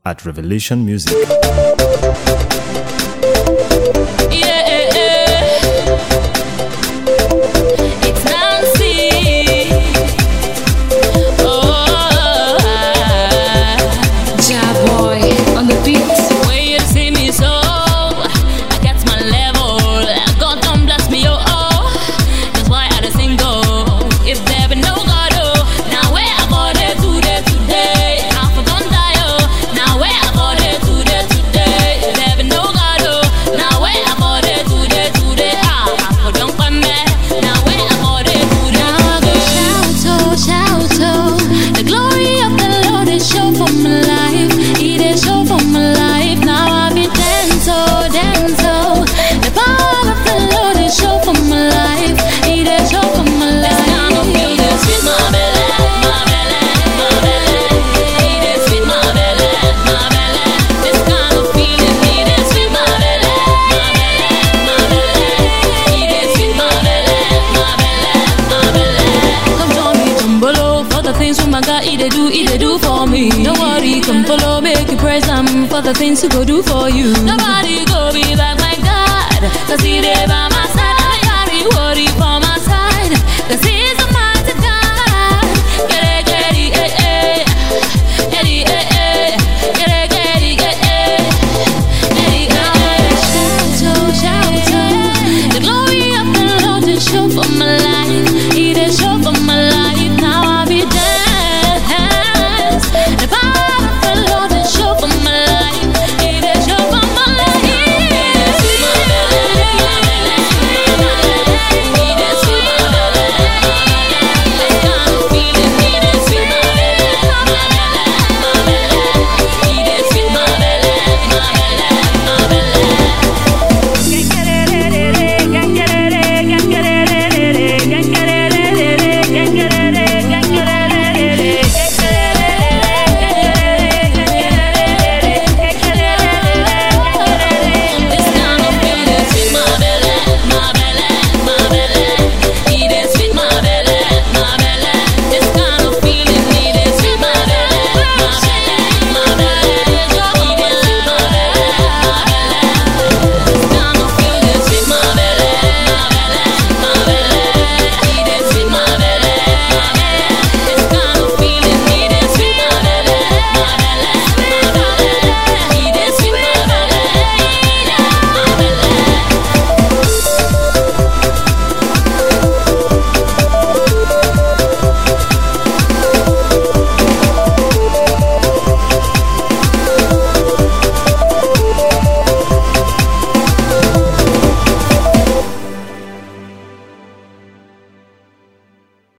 at Revelation Music. It's Nancy. Boy on the beat. Way you see me so, I get my level. God don't bless me, that's why I just single. If there be no God, now where I go there today. I for don't die, now where I go there today. If there be no God, now where I go there today. I for don't come back, now where I go there today. Now I go shout, the glory of the Lord is show for my life. It is show for my life. Now I be dance. The power of the Lord is show for my life. It is show for my life. This kind of feel this with my belly. It is with my belly. This kind of feeling, it is with my belly. It is with my belly. Come join me, Jumbolo, for the things with my God, it do for me. Don't worry, come follow, make you praise Him for the things He go do for you. Nobody go be like my God, 'cause He there by my side. I carry worry